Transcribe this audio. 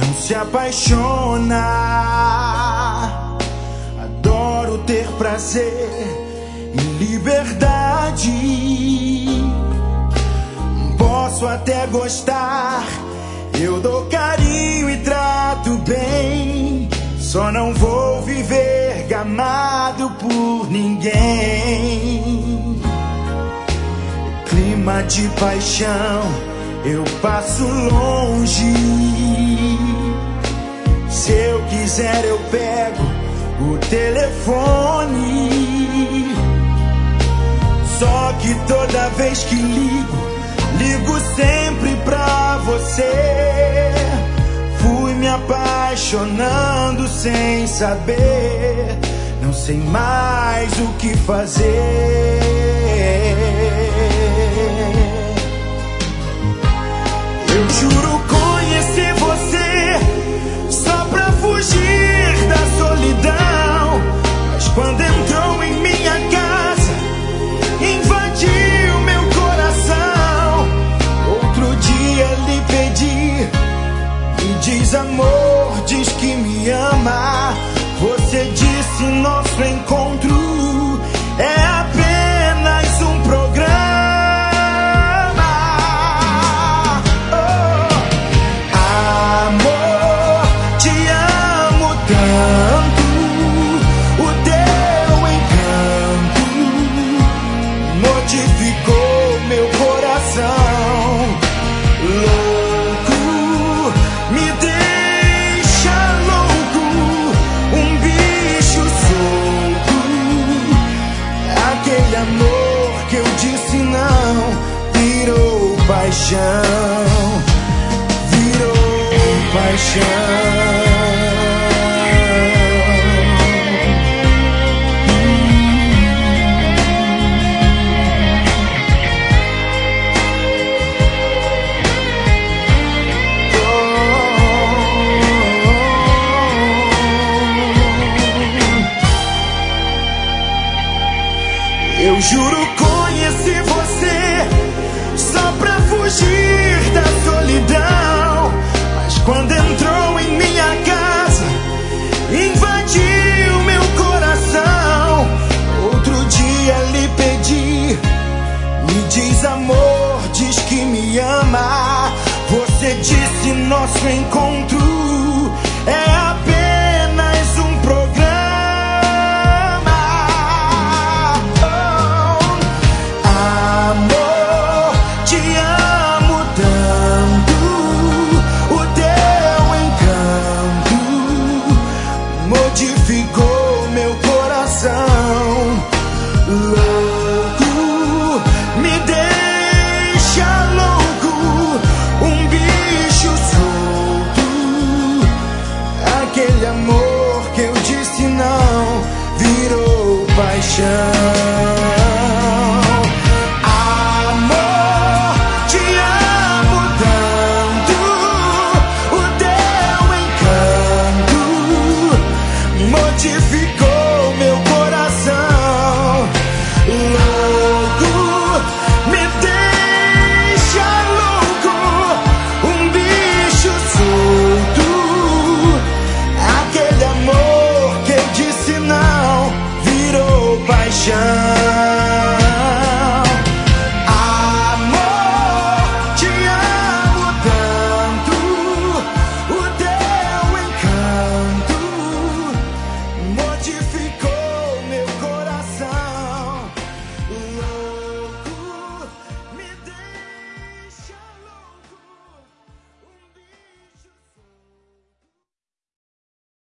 não se apaixona. Adoro ter prazer e liberdade. Posso até gostar, eu dou carinho e trato bem. Só não vou viver gamado por ninguém. Clima de paixão, eu passo longe. Se eu quiser eu pego o telefone. Só que toda vez que ligo sempre pra você. Fui me apaixonando sem saber, não sei mais o que fazer. Eu juro conhecer você só pra fugir da solidão. Mas quando entrou em minha casa, invadiu meu coração. Outro dia lhe pedi, me diz amor, diz que me ama. Você disse nosso encontro é apenas um programa. Modificou meu coração. Louco, me deixa louco, um bicho solto. Aquele amor que eu disse não virou paixão, virou paixão. Eu juro conheci você só pra fugir da solidão. Mas quando entrou em minha casa, invadiu meu coração. Outro dia lhe pedi, me diz amor, diz que me ama. Você disse nosso encontro é apenas um programa. Modificou meu coração. Louco, me deixa louco, um bicho solto. Aquele amor que eu disse não virou paixão. Modificou meu coração. Louco, me deixa louco, um bicho solto. Aquele amor que eu disse não virou paixão.